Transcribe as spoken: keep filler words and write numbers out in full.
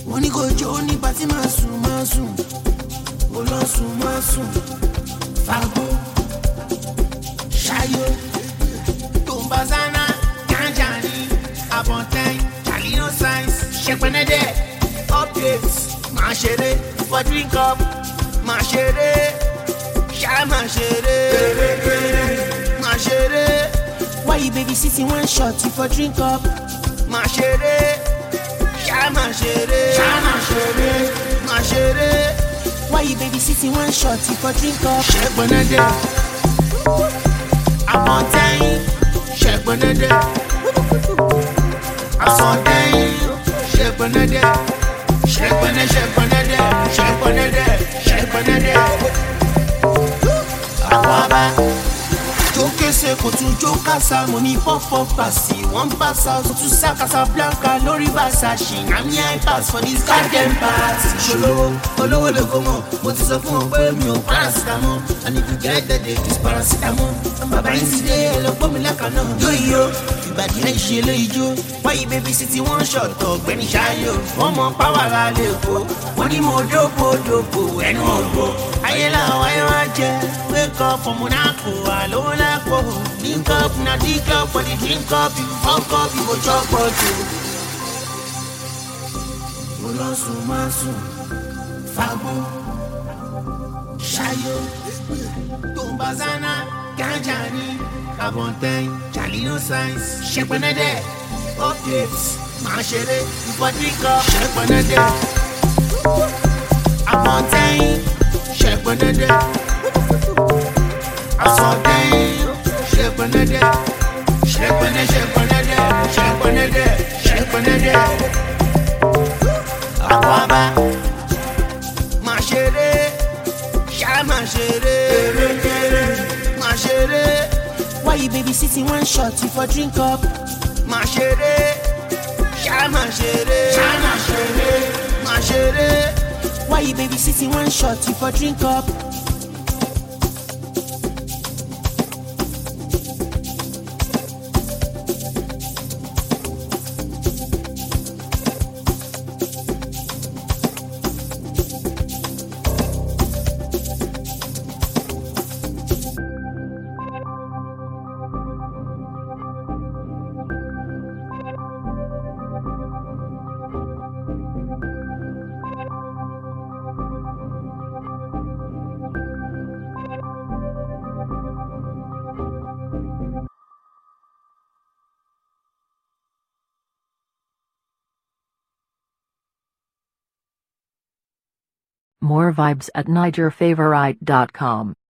wọ́n ní kò jó ní pàtí máa sùn máa sùn ó lọ sùn máa sùn fagbó ṣayó tó ń bá zana ganja ní abọ́ntẹ́yìn jalino science ṣẹpẹ́nẹ́dẹ́ updates máa ṣeré for drink up máa ṣeré ṣá máa ṣeré máa ṣeré. Why you baby sitting one shot you for drink up? Ma chérie, ya ma chérie, ya ma chérie, ma chérie. Why you baby sitting one shot you for drink up? Check bonade, a montagne, check bonade, a sondaine, check bonade, check bonade, check bonade, check bonade, check bonade. A waba. Joke se kotu joka sa money pop pop passy one pass out to sa Casablanca lórí Versace na me I pass for this goddamn party. Ṣolówó olówó lè kó mọ̀ mo ti sọ fún ọ pé mi ò paracetamol and if you get that day it's paracetamol. Bàbá yín ti dé ẹlọgbọ́n mi lẹ́ka náà. Yóyó ìbàdí ẹ̀ ṣe lóyijó wáyé baby city one shot ọ̀gbẹ́ni ṣáyò wọ́n mọ power ra lè kó wọ́n ní mo dópo dópo ẹnu ògbó ayé làwọn ayé wá jẹ wake up from Monaco àlówó lá. Link up, na the club for the drink up. You fuck up, you go chop for two. Olosu masu, fagbó, ṣayó, tombazana, ganja ní, abọ́ntẹ́yìn, jalino science, ṣẹpẹ́nẹ́dẹ́, updates, máa ṣeré, for drink up, ṣẹpẹ́nẹ́dẹ́, abọ́ntẹ́yìn, ṣẹpẹ́nẹ́dẹ́, asọ̀dẹ́yìn. Shepanade, shepanade, shepanade, shepanade, shepanade. Akwaba, ma chérie, sha ma chérie, ma chérie. Why you baby sitting one shot you for drink up? Ma chérie, sha ma chérie, sha ma chérie, ma chérie. Why you baby sitting one shot you for drink up? More vibes at Niger Favorite dot com.